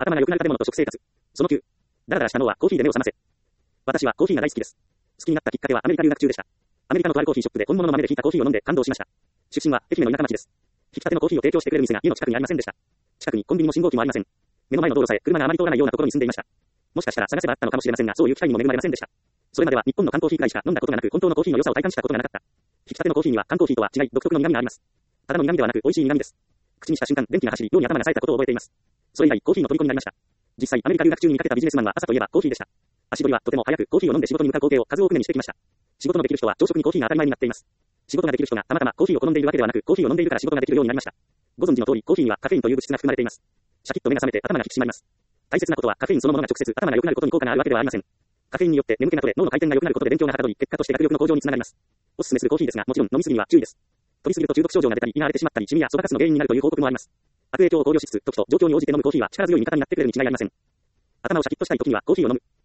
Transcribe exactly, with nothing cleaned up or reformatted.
頭が良くなる食べ物と食生活。そのきゅう。だらだらした脳はコーヒーで目を覚ませ。私はコーヒーが大好きです。好きになったきっかけはアメリカ留学中でした。アメリカのとあるコーヒーショップで本物の豆でひいたコーヒーを飲んで感動しました。出身は愛媛の田舎町です。ひきたてのコーヒーを提供してくれる店が家の近くにありませんでした。近くにコンビニも信号機もありません。目の前の道路さえ車があまり通らないようなところに住んでいました。もしかしたら探せばあったのかもしれませんが、そういう機会にも恵まれませんでした。それまでは日本の缶コーヒーくらいしか飲んだことがなく、本当のコーヒーの良さを体感したことがなかった。ひきたてのコーヒーには缶コーヒーとは違い、独特の苦味があります。ただの苦味ではなく美味しい苦味です。口にした瞬間、電気が走り、脳に頭が冴えたことを覚えています。それ以来、コーヒーの虜になりました。実際、アメリカ留学中に見かけたビジネスマンは朝といえばコーヒーでした。足取りはとても早くコーヒーを飲んで仕事に向かう光景を数多く目にしてきました。仕事のできる人は朝食にコーヒーが当たり前になっています。仕事ができる人がたまたまコーヒーを好んでいるわけではなく、コーヒーを飲んでいるから仕事ができるようになりました。ご存知の通り、コーヒーにはカフェインという物質が含まれています。シャキッと目が覚めて頭が引き締まります。大切なことはカフェインそのものが直接頭が良くなることに効果があるわけではありません。カフェインによって眠気が取れ、脳の回転が良くなることで勉強がはかどり、結果として学力の向上につながります。おすすめするコーヒーですが、もちろん飲みすぎには注意です。取りすぎると中毒症状が出たり、胃が荒れてしまったり、シミやそばかすの原因になるという報告もあります。悪影響を考慮しつつ、時と状況に応じて飲むコーヒーは力強い味方になってくれるに違いありません。頭をシャキッとしたい時にはコーヒーを飲む。